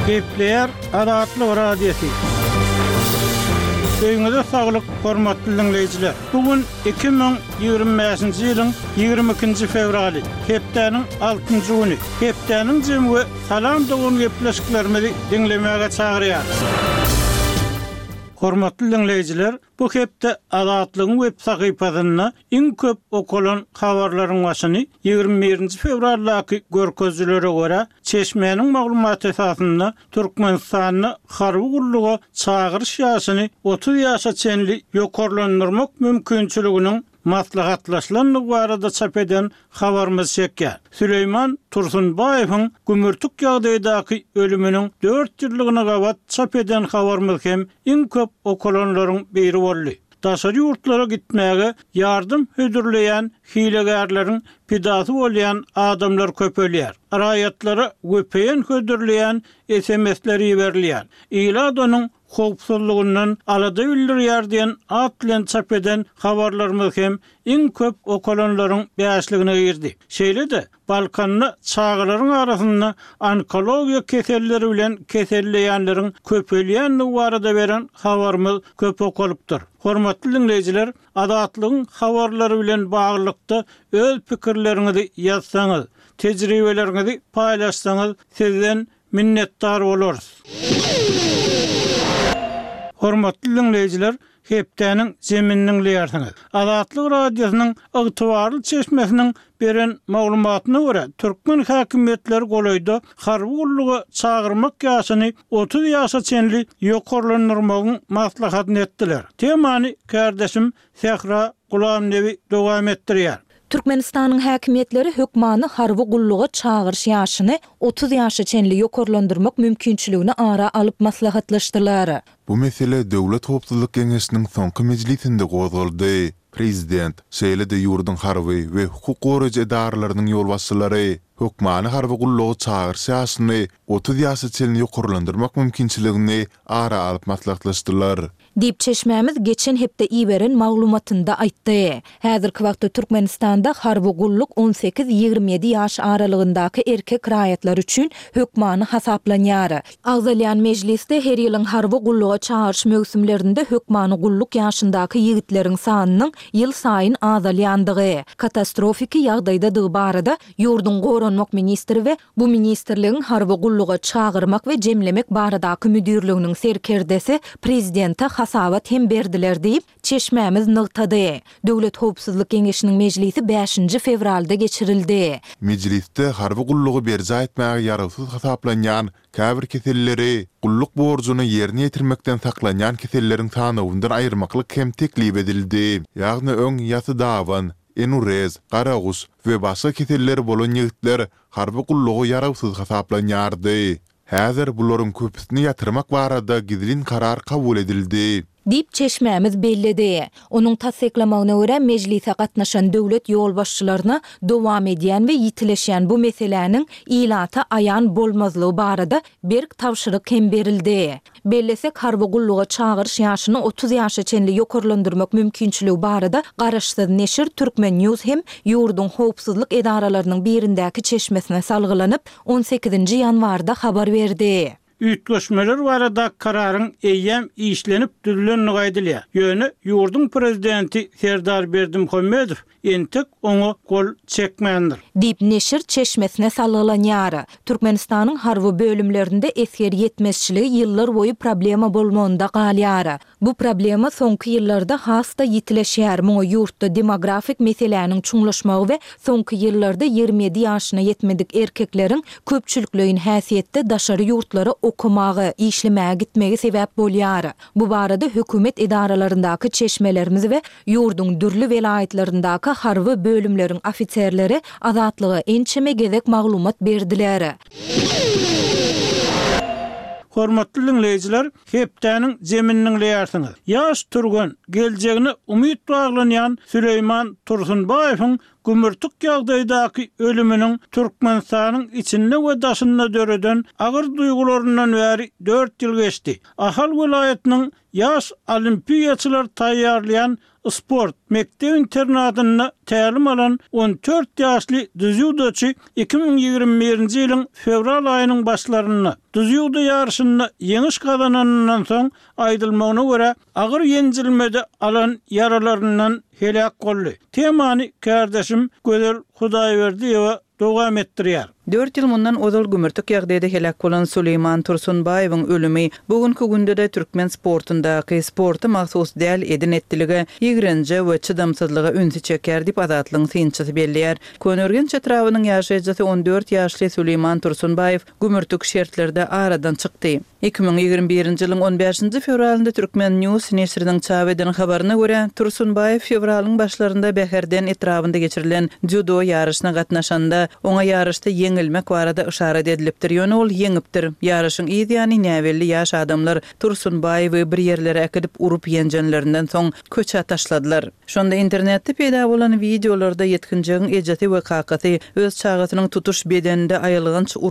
Kepler Adatlı Radyosu. Öňüňizde saglyk, hormatly dinleýijiler. Bugün 2025-nji ýylyň 22-nji fevraly, hepdeniň 6-njy güni. Hepdeniň jemgy salam dogun gepleşiklerimizi dinlemäge çagyrýar. Hormatly dinleýijiler, bu hepde Adatlyň web sahypasyna iň köp okulan habarlaryň başyny 21-nji fevraldaky görkezlere görä Çeşme'nin maglumaty esasynda Türkmenistanyny harby gulluga çagyryş ýaşyny 30 ýaşa çenli ýokarlandyrmak mümkinçiliginiň maslahatlaşylanlygy barada çap eden habarymyz çekýär. Süleyman Tursunbaýewiň gümürtük ýagdaýdaky ölüminiň 4 ýyllygyna gabat çap eden habarymyz hem iň köp okulanlaryň biri boldy. Daşary ýurtlara gitmäge ýardym hödürleýän hilegärleriň pidasy bolýan adamlar köpelýär. Raýatlara göpeýen hödürleýän SMS-leri berilýär. Ýyladanyň howpsuzlygyndan alada bildirýär diýen at bilen çap eden habarlarymyz hem iň köp okulanlaryň bäşligine girdi. Şeýle-de Balkanyny çağlaryň arasynda onkologiýa keselleri bilen keselleýänleriň köpelýänligi barada beren habarymyz köp okulypdyr. Hormatly dinleýijiler, Adatlyň habarlary bilen baglykda öz pikirleriňizi ýazsaňyz, tejribeleriňizi paýlaşsaňyz sizden minnetdar bolarys. Hormatly dinleýijiler, hepdeniň jeminiň leýärsiňiz. Adatlyk radiosynyň ygtybarly çeşmesiniň beren maglumatyna görä, türkmen häkimetleri golaýda harby gulluga çagyrmak ýaşyny 30 ýaşa çenli ýokarlandyrmagyň maslahatyny etdiler. Temany kardeşim Sehra Gulamnewi dowam etdirýär. Türkmenistanyň häkimetleri hökmany harby gulluga çagyryş ýaşyny 30 ýaşa çenli ýokarlandyrmak mümkinçiligini ara alyp maslahatlaşdylar. Bu mesele Döwlet Howpsuzlyk Geňeşiniň soňky mejlisinde gozuldy. Prezident şeýle-de ýurdun harby we hukuk goraýjy edaralarynyň ýolbaşçylary hökmany harby gulluga çagyryş ýaşyny 30 ýaşa çenli ýokarlandyrmak mümkinçiligini ara alyp maslahatlaşdylar. Dip Çeşmämiz geçen hepde iýberen maglumatynda aýtdy. Häzirki wagtda Türkmenistanda harby gulluk 18-27 ýaş aralygyndaky erkek raýatlar üçin hökmany hasaplanýar. Agzalyan mejlisde her ýylyň harby gulluga çagyryş mögsümlerinde hökmany gulluk ýaşyndaky ýigitleriň sanynyň ýyl saýyn azalýandygy, katastrofiki ýagdaýda barada ýurdun goranmak ministri we bu ministrligiň harby gulluga çagyrmak we jemlemek baradaky müdürliginiň serkerdesi prezidente hasabat hem berdiler diýip Çeşmämiz nygtady. Döwlet Howpsuzlyk Geňeşiniň mejlisi 5-nji fevralda geçirildi. Mejlisde harby gullugy berja etmäge ýarasyz hasaplanýan käbir keselleri gulluk borjuny ýerine ýetirmekden saklanýan keselleriň sanawyndan aýyrmaklyk hem teklip edildi. Ýagny öň ýasy dawan, enurez, garagus we başga keseller bolan ýigitler harby gullugy ýarasyz hasaplanýardy. Häzir bularyň köpüsini ýatyrmak barada gidilin karar kabul edildi. Dip Çeşmämiz bellidi. Onuň tasdiklamagyna görä mejlise gatnaşan döwlet ýolbaşçylaryna dowam edýän we ýitileşýän bu meseleniň ilata aýan bolmazlygy barada berk tawşyryk hem berildi. Bellesek harby gulluga çagyryş ýaşyny 30 ýaşa çenli ýokarlandyrmak mümkinçiligi barada garaşsyz neşir Türkmen News hem ýurdun howpsuzlyk edaralarynyň birindäki çeşmesine salgylanyp 18-nji ýanwarda habar berdi. Ütleşmeler barada kararyň eýem işlenip düzülenligi aýdylýar. Ýöne ýurdun prezidenti Serdar Berdimuhammedow entek oňa gol çekmändir. Dip neşir çeşmesine salgılanýar. Türkmenistanyň harby bölümlerinde eser ýetmezçiligi ýyllar boyu problema bolmagynda galýar. Bu problema soňky ýyllarda hasta ýitileşýär. Muňa ýurtda demografik meseleniň çuňlaşmagy we soňky ýyllarda 27 ýaşyna ýetmedik erkekleriň köpçülikligiň häsiýetde daşary ýurtlara okumagy, işlemäge gitmegi sebäp bolýar. Bu barada hökümet edaralaryndaky çeşmelerimiz we ýurdun dürli welaýatlaryndaky harby bölümleriň ofitserleri Adatlyga ençeme gezek maglumat berdiler. Hormatly dinleýijiler, hepdeniň jeminiň leýärsiňiz. Ýaş turgan, geljegine umyt baglanýan Süleyman Tursunbaýewiň gümürtük ýagdaýdaky ölüminiň Türkmenistanyň içinde we daşynda döreden agyr duýgularyndan bäri 4 ýyl geçdi. Ahal welaýatynyň yaş olimpiyaçylar taýýarlayan sport mekdep internatyna tälim alan 14 ýaşly düzýudoçy 2021-nji ýylyň fevral aýynyň başlaryna düzýudo ýarşyna ýeňiş kazanandan soň aýdylmagyna görä agyr ýenjilmede alan yaralaryndan helak boldy. Temany kardeşim Gözel Hudaýberdiýewa dowam etdirýär. 4 ýyl mundan ozal gümürtük ýagdaýda helak bolan Süleyman Tursunbaýewyň ölümi bugünkü günde de türkmen sportundaky sporty mahsus däl edin etdiligi, ýigrenje we çydamsızlyga ünsi çeker diýip azatlygyň synçysy belliýär. Könörgen çetrawynyň ýaşajysy 14 ýaşly Süleyman Tursunbaýew gümürtük şertlerde aradan çykdy. 2021-nji ýylyň 15-nji fevralynda Türkmen News nesriniň çap eden habaryna görä, Tursunbaýew fevralyň başlarynda Beherden etrafynda geçirilen judo ýarşyna gatnaşanda oňa ýarşda ýeňilmek barada işaret edilipdir. Ýöne ol ýeňipdir. Ýarşyň ýa-ni näwelli ýaş adamlar Tursunbaýewy bir ýerlere äkidip urup ýenjenlerinden soň köçe taşladylar. Şonda internetde peýda bolan videolarda ýetkinjiň ejeti we kakaty öz çagatynyň tutuş bedeninde aýylgynç